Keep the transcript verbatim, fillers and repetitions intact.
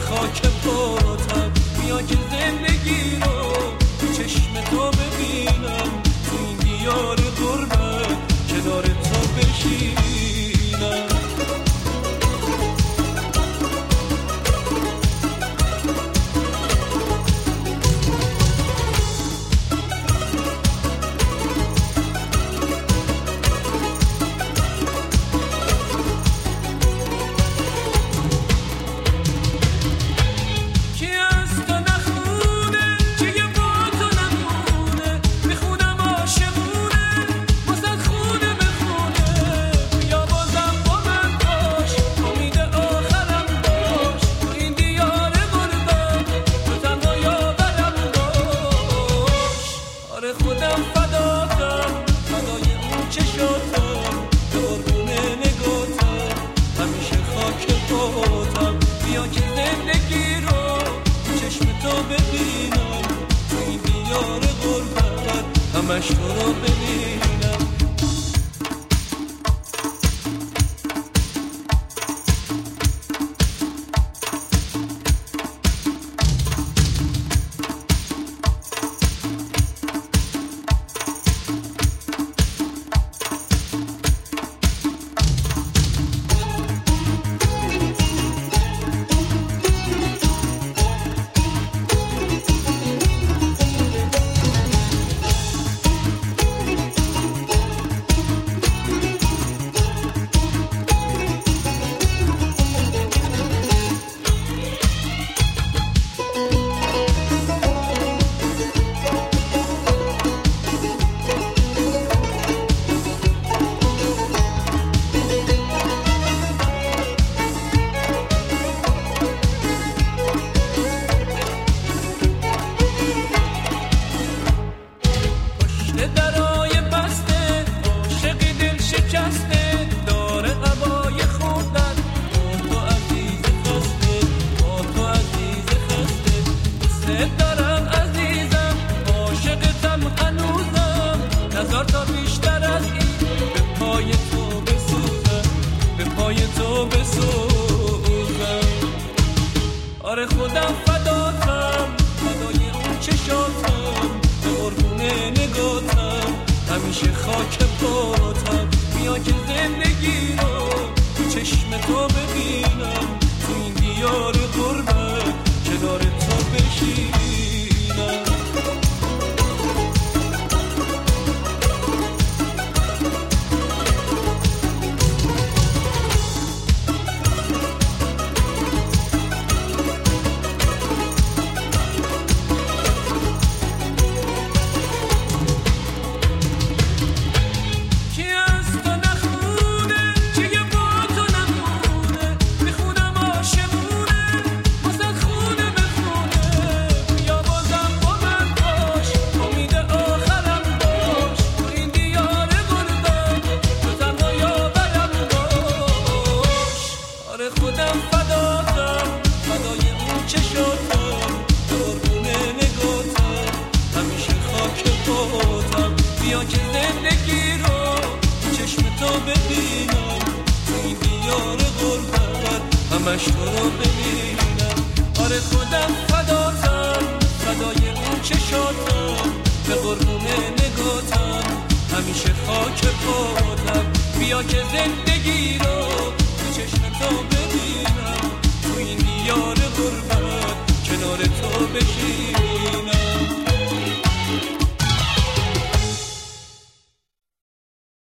خاک پاتم، بیا که زندگی رو تو چشم تو ببینم، تو این دیار غربت کنار تو بشینم. همش تو رو ببینم. آره خودم فداتم، فدای اون چشاتم، به قربونه نگاتم، همیشه خاک پاتم، بیا که زندگی رو تو چشم تو ببینم، تو این دیار غربت کنار تو بشینم. بیا که زندگی رو چشم تو ببینم، تو این دیار غربت همش تو رو ببینم. آره خودم فداتم، فدای اون چشاتم، به قربونه نگاتم، همیشه خاک پاتم، بیا که زندگی رو